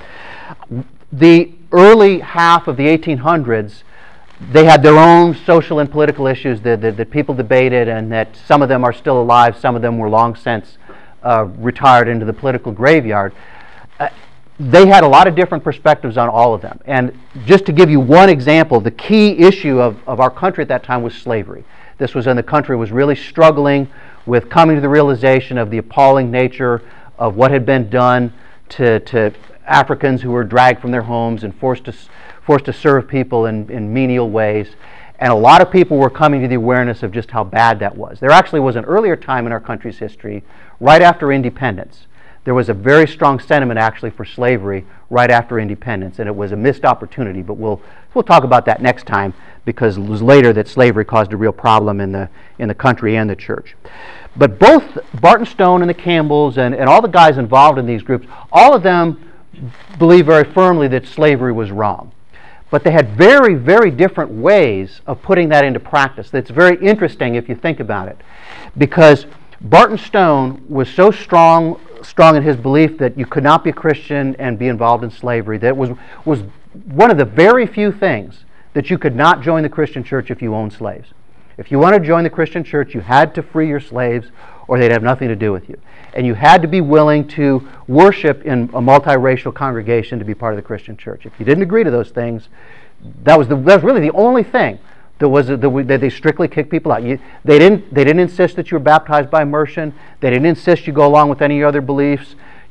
The early half of the eighteen hundreds, they had their own social and political issues that, that, that people debated, and that some of them are still alive, some of them were long since uh, retired into the political graveyard. Uh, they had a lot of different perspectives on all of them. And just to give you one example, the key issue of, of our country at that time was slavery. This was when the country was really struggling with coming to the realization of the appalling nature of what had been done to, to Africans who were dragged from their homes and forced to forced to serve people in, in menial ways. And a lot of people were coming to the awareness of just how bad that was. There actually was an earlier time in our country's history, right after independence. There was a very strong sentiment actually for slavery right after independence, and it was a missed opportunity, but we'll we'll talk about that next time, because it was later that slavery caused a real problem in the in the country and the church. But both Barton Stone and the Campbells and, and all the guys involved in these groups, all of them believed very firmly that slavery was wrong. But they had very, very different ways of putting that into practice. That's very interesting if you think about it. Because Barton Stone was so strong strong in his belief that you could not be a Christian and be involved in slavery, that it was, was one of the very few things that you could not join the Christian church if you owned slaves. If you wanted to join the Christian church, you had to free your slaves or they'd have nothing to do with you. And you had to be willing to worship in a multiracial congregation to be part of the Christian church. If you didn't agree to those things, that was the, that was really the only thing that was that they strictly kicked people out. You, they didn't they didn't insist that you were baptized by immersion. They didn't insist you go along with any other beliefs.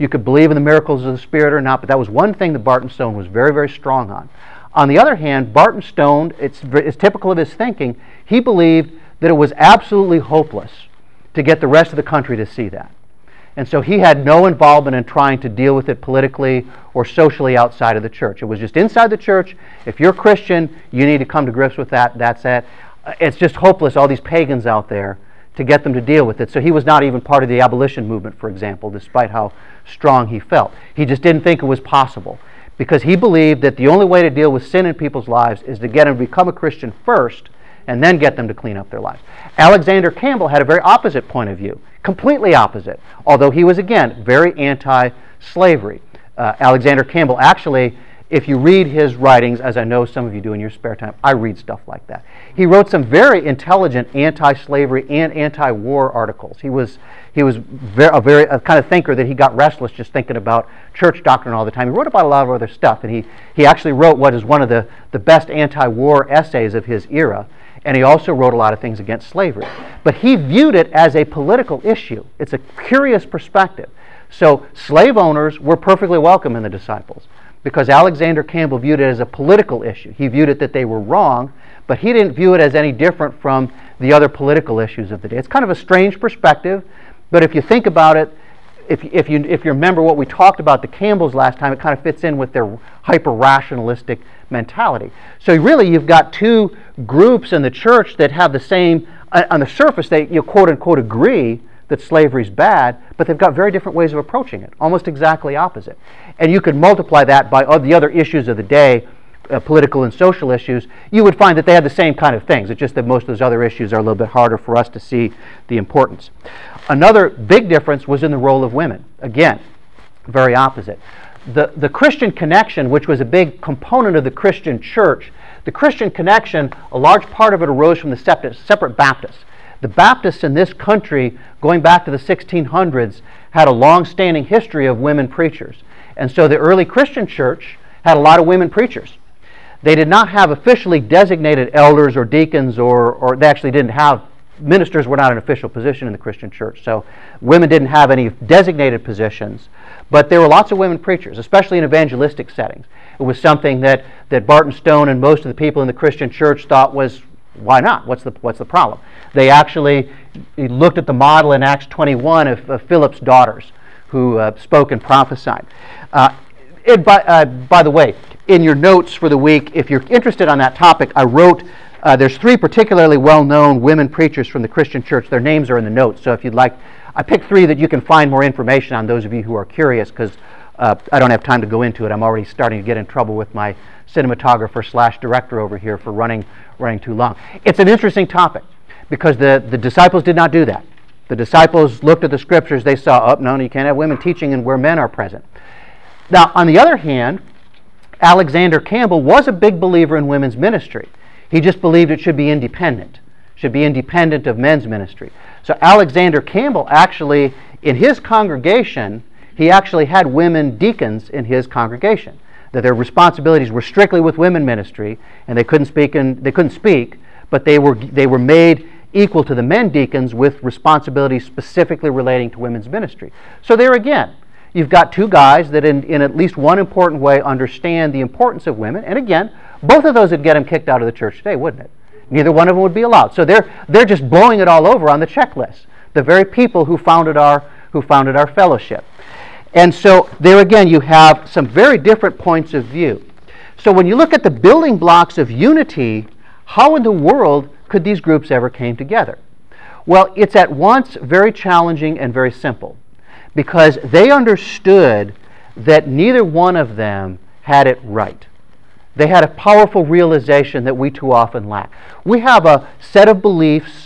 You could believe in the miracles of the Spirit or not, but that was one thing that Barton Stone was very, very strong on. On the other hand, Barton Stone, it's, it's typical of his thinking, he believed that it was absolutely hopeless to get the rest of the country to see that. And so he had no involvement in trying to deal with it politically or socially outside of the church. It was just inside the church. If you're Christian, you need to come to grips with that. That's it. It's just hopeless, all these pagans out there, to get them to deal with it. So he was not even part of the abolition movement, for example, despite how strong he felt. He just didn't think it was possible, because he believed that the only way to deal with sin in people's lives is to get them to become a Christian first and then get them to clean up their lives. Alexander Campbell had a very opposite point of view, completely opposite, although he was, again, very anti-slavery. Uh, Alexander Campbell actually, if you read his writings, as I know some of you do in your spare time, I read stuff like that. He wrote some very intelligent anti-slavery and anti-war articles. He was he was very, a very a kind of thinker that he got restless just thinking about church doctrine all the time. He wrote about a lot of other stuff, and he, he actually wrote what is one of the, the best anti-war essays of his era, and he also wrote a lot of things against slavery. But he viewed it as a political issue. It's a curious perspective. So slave owners were perfectly welcome in the Disciples, because Alexander Campbell viewed it as a political issue. He viewed it that they were wrong, but he didn't view it as any different from the other political issues of the day. It's kind of a strange perspective, but if you think about it, if, if, you, if you remember what we talked about the Campbells last time, it kind of fits in with their hyper-rationalistic mentality. So really you've got two groups in the church that have the same, on the surface they you know, quote-unquote agree that slavery's bad, but they've got very different ways of approaching it, almost exactly opposite. And you could multiply that by all the other issues of the day, uh, political and social issues, you would find that they had the same kind of things. It's just that most of those other issues are a little bit harder for us to see the importance. Another big difference was in the role of women. Again, very opposite. The, the Christian Connection, which was a big component of the Christian church, the Christian Connection, a large part of it arose from the separate, separate Baptists. The Baptists in this country, going back to the sixteen hundreds, had a long-standing history of women preachers. And so the early Christian church had a lot of women preachers. They did not have officially designated elders or deacons, or, or they actually didn't have, ministers were not an official position in the Christian church. So women didn't have any designated positions, but there were lots of women preachers, especially in evangelistic settings. It was something that, that Barton Stone and most of the people in the Christian church thought was, why not? What's the, what's the problem? They actually looked at the model in Acts twenty-one of, of Philip's daughters who uh, spoke and prophesied. Uh, it, by, uh, by the way, in your notes for the week, if you're interested on that topic, I wrote, uh, there's three particularly well-known women preachers from the Christian church. Their names are in the notes, so if you'd like, I picked three that you can find more information on, those of you who are curious, because uh, I don't have time to go into it. I'm already starting to get in trouble with my cinematographer slash director over here for running, running too long. It's an interesting topic, because the, the disciples did not do that. The disciples looked at the scriptures, they saw, oh, no, you can't have women teaching and where men are present. Now, on the other hand, Alexander Campbell was a big believer in women's ministry. He just believed it should be independent, should be independent of men's ministry. So Alexander Campbell actually, in his congregation, he actually had women deacons in his congregation, that their responsibilities were strictly with women ministry, and they couldn't speak, and they couldn't speak, but they were they were made equal to the men deacons with responsibilities specifically relating to women's ministry. So there again, you've got two guys that in, in at least one important way understand the importance of women, and again, both of those would get them kicked out of the church today, wouldn't it? Neither one of them would be allowed. So they're they're just blowing it all over on the checklist. The very people who founded our who founded our fellowship. And so there again you have some very different points of view. So when you look at the building blocks of unity, how in the world could these groups ever came together? Well, it's at once very challenging and very simple, because they understood that neither one of them had it right. They had a powerful realization that we too often lack. We have a set of beliefs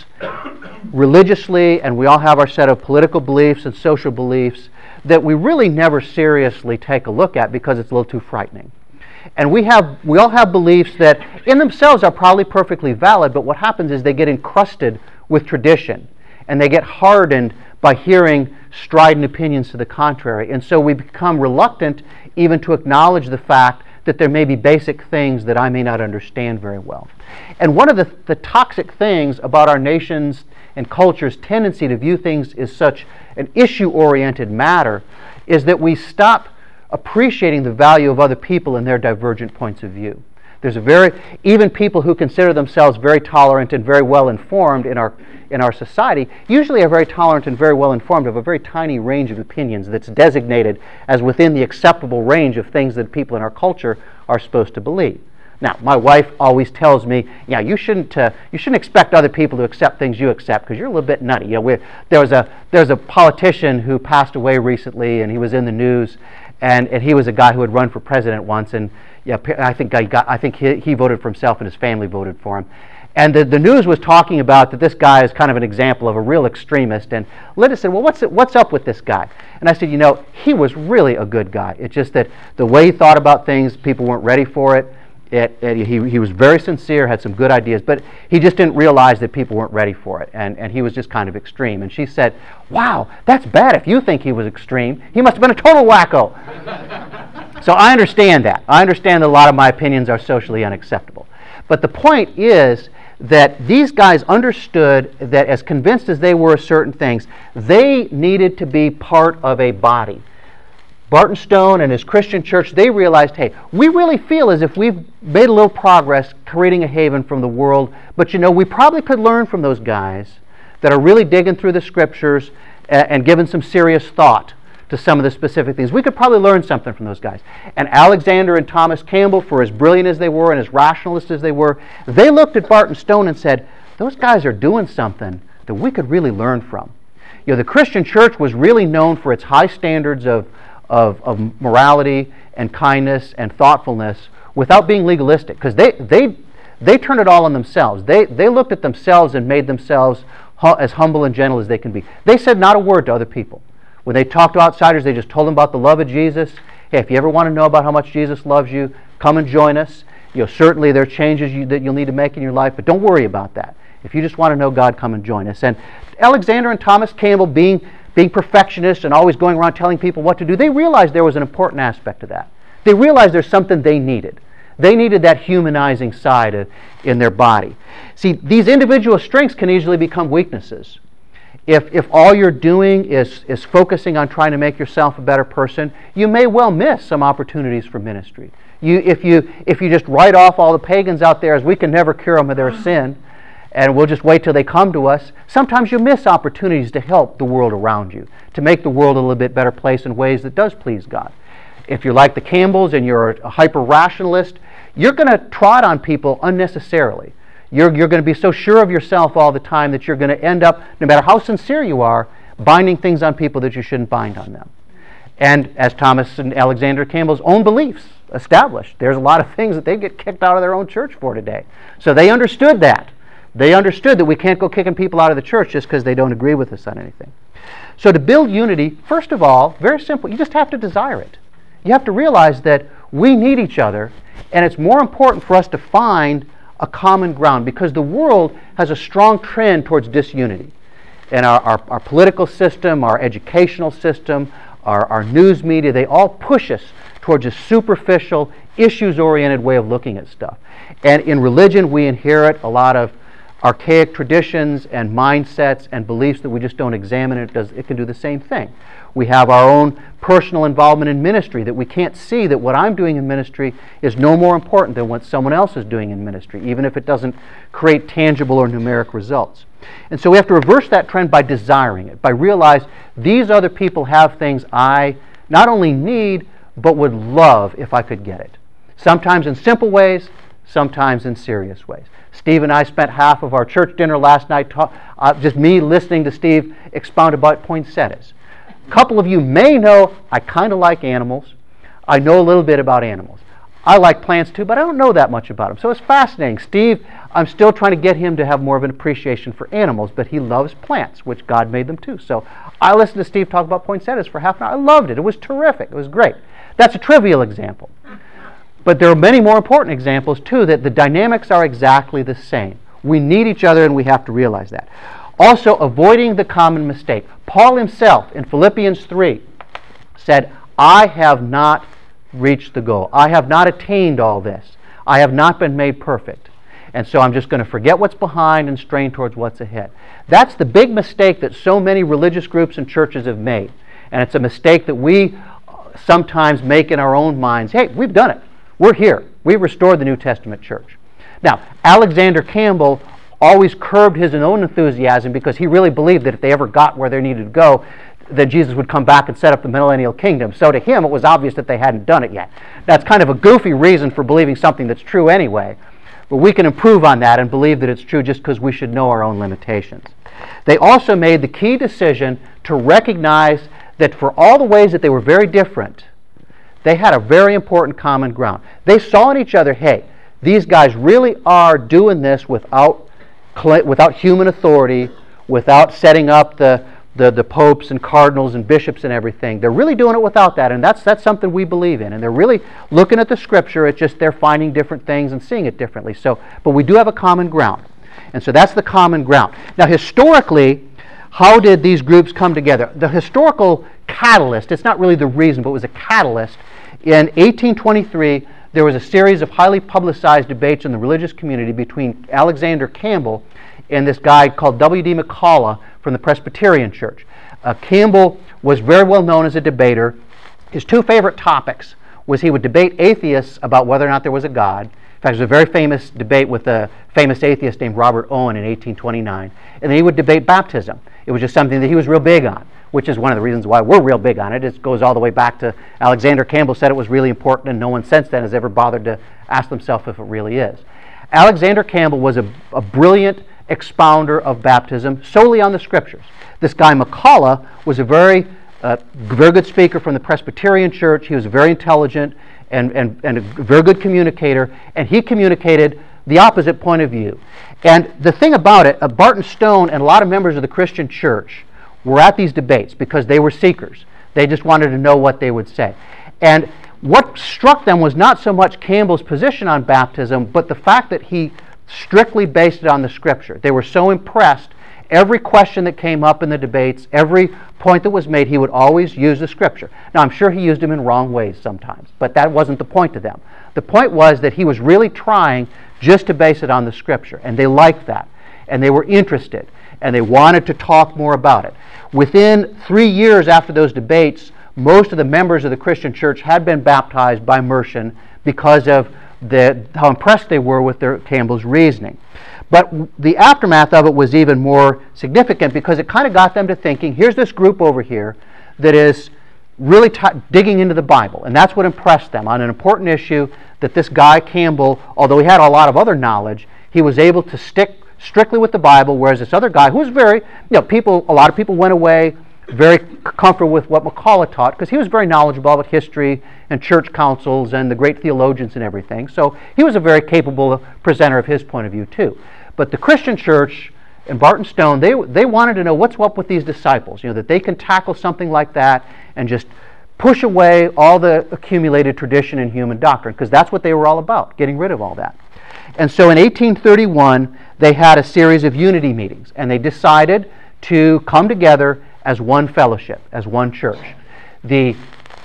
religiously, and we all have our set of political beliefs and social beliefs that we really never seriously take a look at because it's a little too frightening. And we have, we all have beliefs that in themselves are probably perfectly valid, but what happens is they get encrusted with tradition, and they get hardened by hearing strident opinions to the contrary. And so we become reluctant even to acknowledge the fact that there may be basic things that I may not understand very well. And one of the, the toxic things about our nation's and culture's tendency to view things as such an issue-oriented matter is that we stop appreciating the value of other people and their divergent points of view. There's a very, even people who consider themselves very tolerant and very well informed in our in our society, usually are very tolerant and very well informed of a very tiny range of opinions that's designated as within the acceptable range of things that people in our culture are supposed to believe. Now, my wife always tells me, yeah, you shouldn't uh, you shouldn't expect other people to accept things you accept because you're a little bit nutty. You know, we're, there was a there's a politician who passed away recently, and he was in the news, and, and he was a guy who had run for president once, and yeah, I think I got I think he, he voted for himself and his family voted for him. And the, the news was talking about that this guy is kind of an example of a real extremist. And Linda said, well, what's it, what's up with this guy? And I said, you know, he was really a good guy. It's just that the way he thought about things, people weren't ready for it. It, it he, he was very sincere, had some good ideas, but he just didn't realize that people weren't ready for it. And, and he was just kind of extreme. And she said, wow, that's bad if you think he was extreme. He must have been a total wacko. So I understand that. I understand that a lot of my opinions are socially unacceptable. But the point is that these guys understood that as convinced as they were of certain things, they needed to be part of a body. Barton Stone and his Christian church, they realized, hey, we really feel as if we've made a little progress creating a haven from the world, but you know, we probably could learn from those guys that are really digging through the scriptures and, and giving some serious thought to some of the specific things. We could probably learn something from those guys. And Alexander and Thomas Campbell, for as brilliant as they were and as rationalist as they were, they looked at Barton Stone and said, those guys are doing something that we could really learn from. You know, the Christian church was really known for its high standards of, of, of morality and kindness and thoughtfulness without being legalistic, because they, they, they turned it all on themselves. They, they looked at themselves and made themselves hu- as humble and gentle as they can be. They said not a word to other people. When they talked to outsiders, they just told them about the love of Jesus. Hey, if you ever want to know about how much Jesus loves you, come and join us. You know, certainly there are changes you, that you'll need to make in your life, but don't worry about that. If you just want to know God, come and join us. And Alexander and Thomas Campbell, being, being perfectionists and always going around telling people what to do, they realized there was an important aspect to that. They realized there's something they needed. They needed that humanizing side of, in their body. See, these individual strengths can easily become weaknesses. If, if all you're doing is, is focusing on trying to make yourself a better person, you may well miss some opportunities for ministry. You, if, you, if you just write off all the pagans out there as we can never cure them of their sin, and we'll just wait till they come to us, sometimes you miss opportunities to help the world around you, to make the world a little bit better place in ways that does please God. If you're like the Campbells and you're a hyper-rationalist, you're going to trot on people unnecessarily. You're, you're going to be so sure of yourself all the time that you're going to end up, no matter how sincere you are, binding things on people that you shouldn't bind on them. And as Thomas and Alexander Campbell's own beliefs established, there's a lot of things that they get kicked out of their own church for today. So they understood that. They understood that we can't go kicking people out of the church just because they don't agree with us on anything. So to build unity, first of all, very simple, you just have to desire it. You have to realize that we need each other, and it's more important for us to find a common ground, because the world has a strong trend towards disunity. And our, our, our political system, our educational system, our, our news media, they all push us towards a superficial, issues-oriented way of looking at stuff. And in religion, we inherit a lot of archaic traditions and mindsets and beliefs that we just don't examine. It does, it can do the same thing. We have our own personal involvement in ministry, that we can't see that what I'm doing in ministry is no more important than what someone else is doing in ministry, even if it doesn't create tangible or numeric results. And so we have to reverse that trend by desiring it, by realizing these other people have things I not only need, but would love if I could get it. Sometimes in simple ways, sometimes in serious ways. Steve and I spent half of our church dinner last night, ta- uh, just me listening to Steve expound about poinsettias. A couple of you may know I kind of like animals. I know a little bit about animals. I like plants too, but I don't know that much about them. So it's fascinating. Steve, I'm still trying to get him to have more of an appreciation for animals, but he loves plants, which God made them too. So I listened to Steve talk about poinsettias for half an hour. I loved it. It was terrific. It was great. That's a trivial example. But there are many more important examples too, that the dynamics are exactly the same. We need each other, and we have to realize that. Also, avoiding the common mistake. Paul himself in Philippians three said, I have not reached the goal. I have not attained all this. I have not been made perfect. And so I'm just going to forget what's behind and strain towards what's ahead. That's the big mistake that so many religious groups and churches have made. And it's a mistake that we sometimes make in our own minds. Hey, we've done it. We're here. We've restored the New Testament church. Now, Alexander Campbell always curbed his own enthusiasm because he really believed that if they ever got where they needed to go, that Jesus would come back and set up the millennial kingdom. So to him, it was obvious that they hadn't done it yet. That's kind of a goofy reason for believing something that's true anyway. But we can improve on that and believe that it's true just because we should know our own limitations. They also made the key decision to recognize that for all the ways that they were very different, they had a very important common ground. They saw in each other, hey, these guys really are doing this without, without human authority, without setting up the, the, the popes and cardinals and bishops and everything. They're really doing it without that, and that's, that's something we believe in. And they're really looking at the Scripture. It's just they're finding different things and seeing it differently. So, but we do have a common ground. And so that's the common ground. Now, historically, how did these groups come together? The historical catalyst, it's not really the reason, but it was a catalyst. In eighteen twenty-three, there was a series of highly publicized debates in the religious community between Alexander Campbell and this guy called W D McCullough from the Presbyterian Church. Uh, Campbell was very well known as a debater. His two favorite topics was he would debate atheists about whether or not there was a God. In fact, there's a very famous debate with a famous atheist named Robert Owen in eighteen twenty-nine. And then he would debate baptism. It was just something that he was real big on, which is one of the reasons why we're real big on it. It goes all the way back to Alexander Campbell said it was really important, and no one since then has ever bothered to ask themselves if it really is. Alexander Campbell was a, a brilliant expounder of baptism solely on the Scriptures. This guy McCullough was a very, uh, very good speaker from the Presbyterian Church. He was very intelligent and, and, and a very good communicator, and he communicated the opposite point of view. And the thing about it, uh, Barton Stone and a lot of members of the Christian church were at these debates because they were seekers. They just wanted to know what they would say. And what struck them was not so much Campbell's position on baptism, but the fact that he strictly based it on the Scripture. They were so impressed. Every question that came up in the debates, every point that was made, he would always use the Scripture. Now, I'm sure he used them in wrong ways sometimes, but that wasn't the point to them. The point was that he was really trying just to base it on the Scripture, and they liked that, and they were interested, and they wanted to talk more about it. Within three years after those debates, most of the members of the Christian church had been baptized by immersion because of the, how impressed they were with their, Campbell's reasoning. But the aftermath of it was even more significant because it kind of got them to thinking, here's this group over here that is really t- digging into the Bible. And that's what impressed them on an important issue that this guy Campbell, although he had a lot of other knowledge, he was able to stick strictly with the Bible, whereas this other guy who was very, you know, people, a lot of people went away very comfortable with what McCullough taught because he was very knowledgeable about history and church councils and the great theologians and everything. So he was a very capable presenter of his point of view too. But the Christian church and Barton Stone, they they wanted to know what's up with these disciples, you know, that they can tackle something like that and just push away all the accumulated tradition and human doctrine, because that's what they were all about, getting rid of all that. And so in eighteen thirty-one, they had a series of unity meetings, and they decided to come together as one fellowship, as one church. The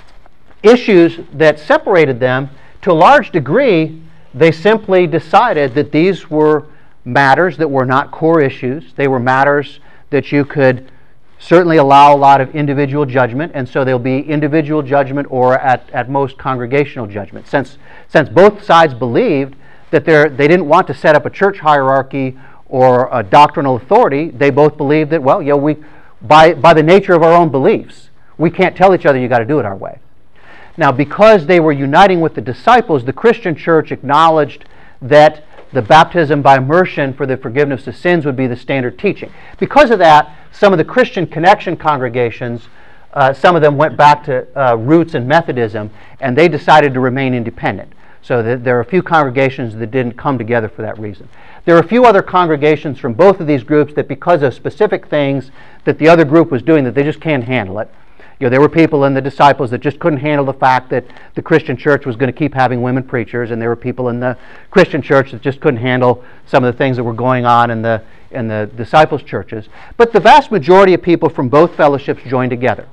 issues that separated them, to a large degree, they simply decided that these were matters that were not core issues. They were matters that you could certainly allow a lot of individual judgment, and so there'll be individual judgment or at, at most congregational judgment. Since, since both sides believed that they didn't want to set up a church hierarchy or a doctrinal authority, they both believed that, well, you know, we, by, by the nature of our own beliefs, we can't tell each other you got to do it our way. Now, because they were uniting with the disciples, the Christian church acknowledged that the baptism by immersion for the forgiveness of sins would be the standard teaching. Because of that, some of the Christian Connection congregations, uh, some of them went back to uh, roots in Methodism, and they decided to remain independent. So that there are a few congregations that didn't come together for that reason. There are a few other congregations from both of these groups that, because of specific things that the other group was doing, that they just can't handle it. You know, there were people in the disciples that just couldn't handle the fact that the Christian church was going to keep having women preachers, and there were people in the Christian church that just couldn't handle some of the things that were going on in the in the disciples' churches. But the vast majority of people from both fellowships joined together.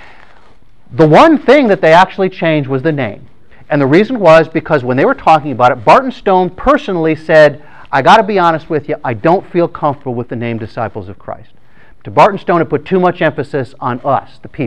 The one thing that they actually changed was the name. And the reason was because when they were talking about it, Barton Stone personally said, I got to be honest with you, I don't feel comfortable with the name Disciples of Christ. To Barton Stone, it put too much emphasis on us, the people.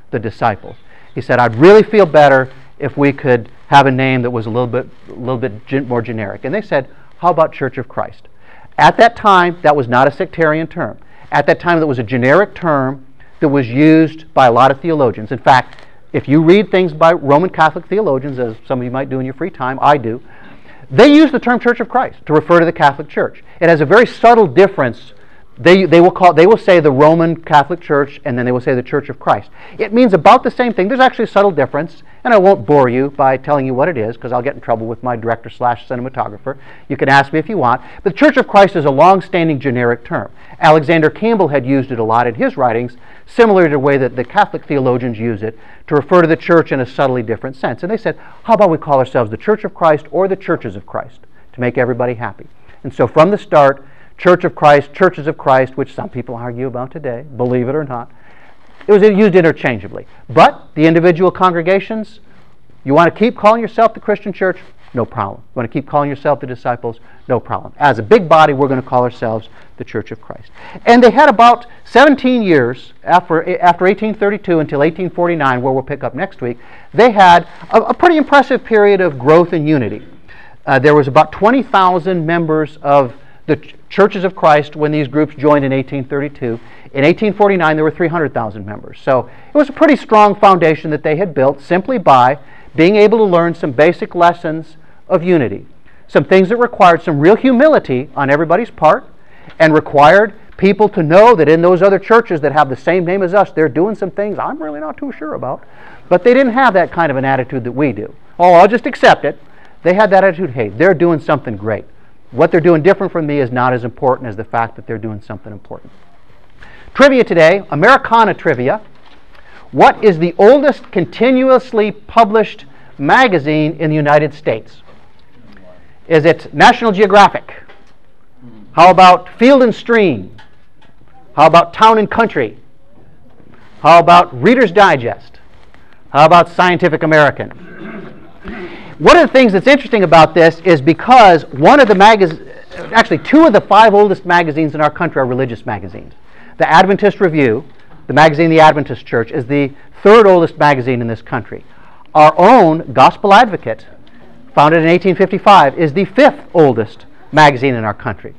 the disciples. He said, I'd really feel better if we could have a name that was a little bit, a little bit gen- more generic. And they said, how about Church of Christ? At that time, that was not a sectarian term. At that time, that was a generic term that was used by a lot of theologians. In fact, if you read things by Roman Catholic theologians, as some of you might do in your free time, I do, they use the term Church of Christ to refer to the Catholic Church. It has a very subtle difference. They, they will call, they will say the Roman Catholic Church, and then they will say the Church of Christ. It means about the same thing. There's actually a subtle difference, and I won't bore you by telling you what it is, because I'll get in trouble with my director slash cinematographer. You can ask me if you want. But the Church of Christ is a long-standing generic term. Alexander Campbell had used it a lot in his writings, similar to the way that the Catholic theologians use it to refer to the church in a subtly different sense. And they said, how about we call ourselves the Church of Christ or the Churches of Christ to make everybody happy? And so from the start, Church of Christ, Churches of Christ, which some people argue about today, believe it or not, it was used interchangeably. But the individual congregations, you want to keep calling yourself the Christian church? No problem. You want to keep calling yourself the disciples? No problem. As a big body, we're going to call ourselves the Church of Christ. And they had about seventeen years after, after eighteen thirty-two until eighteen forty-nine, where we'll pick up next week, they had a, a pretty impressive period of growth and unity. Uh, there was about twenty thousand members of the Ch- Churches of Christ when these groups joined in eighteen thirty-two. In eighteen forty-nine, there were three hundred thousand members. So it was a pretty strong foundation that they had built simply by being able to learn some basic lessons of unity. Some things that required some real humility on everybody's part and required people to know that in those other churches that have the same name as us, they're doing some things I'm really not too sure about. But they didn't have that kind of an attitude that we do. Oh, I'll just accept it. They had that attitude, hey, they're doing something great. What they're doing different from me is not as important as the fact that they're doing something important. Trivia today, Americana trivia. What is the oldest continuously published magazine in the United States? Is it National Geographic? How about Field and Stream? How about Town and Country? How about Reader's Digest? How about Scientific American? One of the things that's interesting about this is because one of the magazines, actually two of the five oldest magazines in our country are religious magazines. The Adventist Review, the magazine The Adventist Church, is the third oldest magazine in this country. Our own Gospel Advocate, founded in eighteen fifty-five, is the fifth oldest magazine in our country.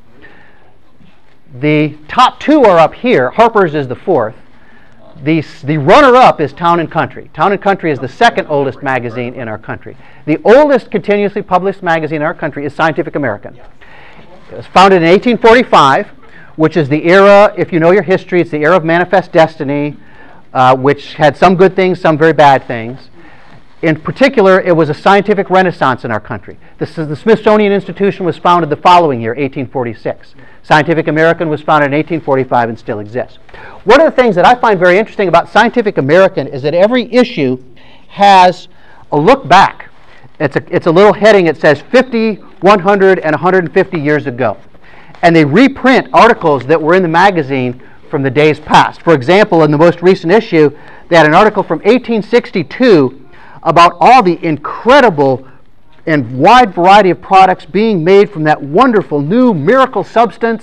The top two are up here. Harper's is the fourth. The, the runner-up is Town and Country. Town and Country is the second oldest magazine in our country. The oldest continuously published magazine in our country is Scientific American. It was founded in eighteen forty-five, which is the era, if you know your history, it's the era of Manifest Destiny, uh, which had some good things, some very bad things. In particular, it was a scientific renaissance in our country. This is, the Smithsonian Institution was founded the following year, eighteen forty-six. Scientific American was founded in eighteen forty-five and still exists. One of the things that I find very interesting about Scientific American is that every issue has a look back. It's a, it's a little heading that says fifty, one hundred, and one hundred fifty years ago. And they reprint articles that were in the magazine from the days past. For example, in the most recent issue, they had an article from eighteen sixty-two about all the incredible and wide variety of products being made from that wonderful new miracle substance,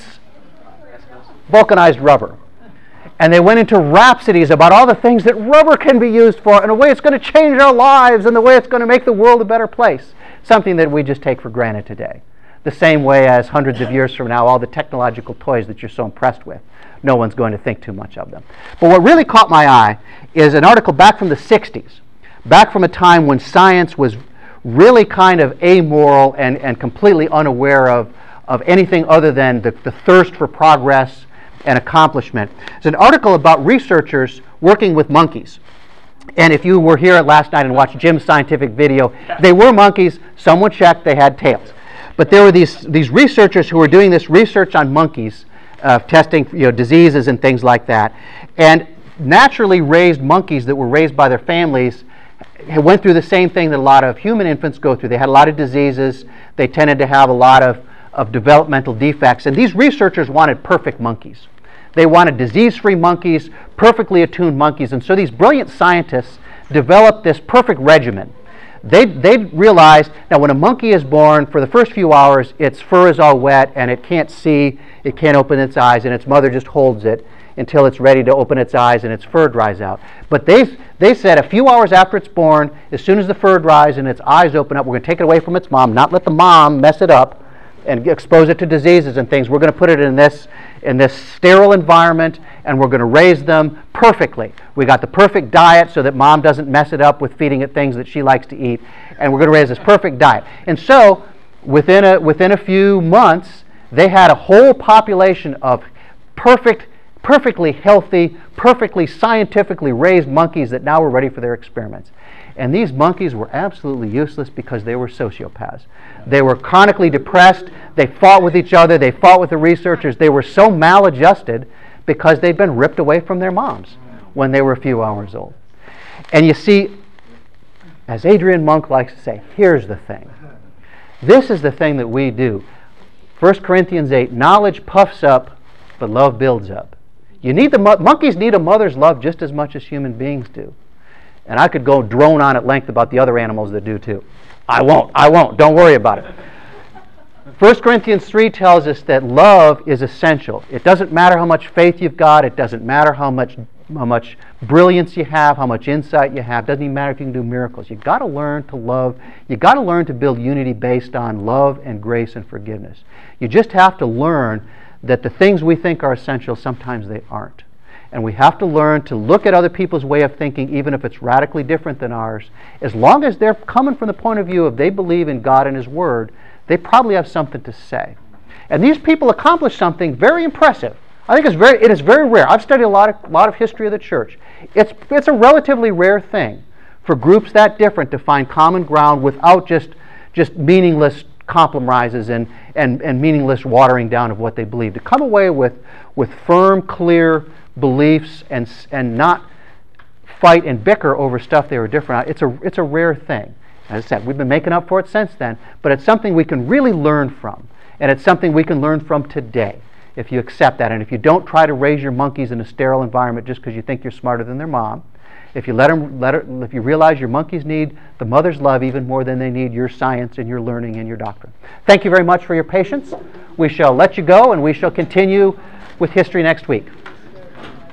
vulcanized rubber. And they went into rhapsodies about all the things that rubber can be used for and the way it's going to change our lives and the way it's going to make the world a better place. Something that we just take for granted today. The same way as hundreds of years from now, all the technological toys that you're so impressed with, no one's going to think too much of them. But what really caught my eye is an article back from the sixties, back from a time when science was really kind of amoral and, and completely unaware of, of anything other than the, the thirst for progress and accomplishment. It's an article about researchers working with monkeys. And if you were here last night and watched Jim's scientific video, they were monkeys. Someone checked, they had tails. But there were these, these researchers who were doing this research on monkeys, uh, testing you know, diseases and things like that. And naturally raised monkeys that were raised by their families went through the same thing that a lot of human infants go through. They had a lot of diseases. They tended to have a lot of, of developmental defects. And these researchers wanted perfect monkeys. They wanted disease-free monkeys, perfectly attuned monkeys. And so these brilliant scientists developed this perfect regimen. They, they realized that when a monkey is born, for the first few hours, its fur is all wet and it can't see, it can't open its eyes, and its mother just holds it until it's ready to open its eyes and its fur dries out. But they, they said a few hours after it's born, as soon as the fur dries and its eyes open up, we're going to take it away from its mom, not let the mom mess it up and expose it to diseases and things. We're going to put it in this, in this sterile environment, and we're going to raise them perfectly. We got the perfect diet so that mom doesn't mess it up with feeding it things that she likes to eat, and we're going to raise this perfect diet. And so, within a, within a few months, they had a whole population of perfect, perfectly healthy, perfectly scientifically raised monkeys that now were ready for their experiments. And these monkeys were absolutely useless because they were sociopaths. They were chronically depressed. They fought with each other. They fought with the researchers. They were so maladjusted because they'd been ripped away from their moms when they were a few hours old. And you see, as Adrian Monk likes to say, here's the thing. This is the thing that we do. First Corinthians eight, knowledge puffs up, but love builds up. You need the mo- monkeys need a mother's love just as much as human beings do. And I could go drone on at length about the other animals that do too. I won't. I won't. Don't worry about it. First Corinthians three tells us that love is essential. It doesn't matter how much faith you've got. It doesn't matter how much how much brilliance you have, how much insight you have. It doesn't even matter if you can do miracles. You've got to learn to love. You've got to learn to build unity based on love and grace and forgiveness. You just have to learn that the things we think are essential, sometimes they aren't. And we have to learn to look at other people's way of thinking, even if it's radically different than ours. As long as they're coming from the point of view of they believe in God and His Word, they probably have something to say. And these people accomplish something very impressive. I think it's very, it is very rare. I've studied a lot of, lot of history of the church. It's, it's a relatively rare thing for groups that different to find common ground without just, just meaningless compromises and, and, and meaningless watering down of what they believe. To come away with, with firm, clear beliefs and and not fight and bicker over stuff they were different on. It's a it's a rare thing. As I said, we've been making up for it since then, but it's something we can really learn from, and it's something we can learn from today if you accept that, and if you don't try to raise your monkeys in a sterile environment just because you think you're smarter than their mom. If you let them, let her, if you realize your monkeys need the mother's love even more than they need your science and your learning and your doctrine. Thank you very much for your patience. We shall let you go, and we shall continue with history next week.